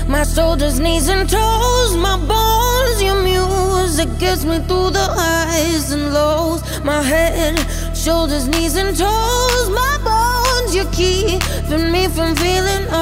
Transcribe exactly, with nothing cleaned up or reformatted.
My shoulders, knees and toes, my bones, your music gets me through the highs and lows. My head, shoulders, knees and toes, my bones, you're keeping me from feeling